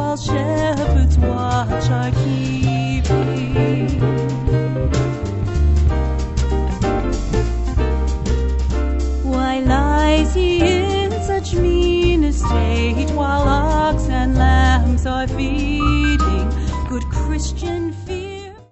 while shepherds watch are keeping. Why lies he in such mean estate, while ox and lambs are feeding? Good Christian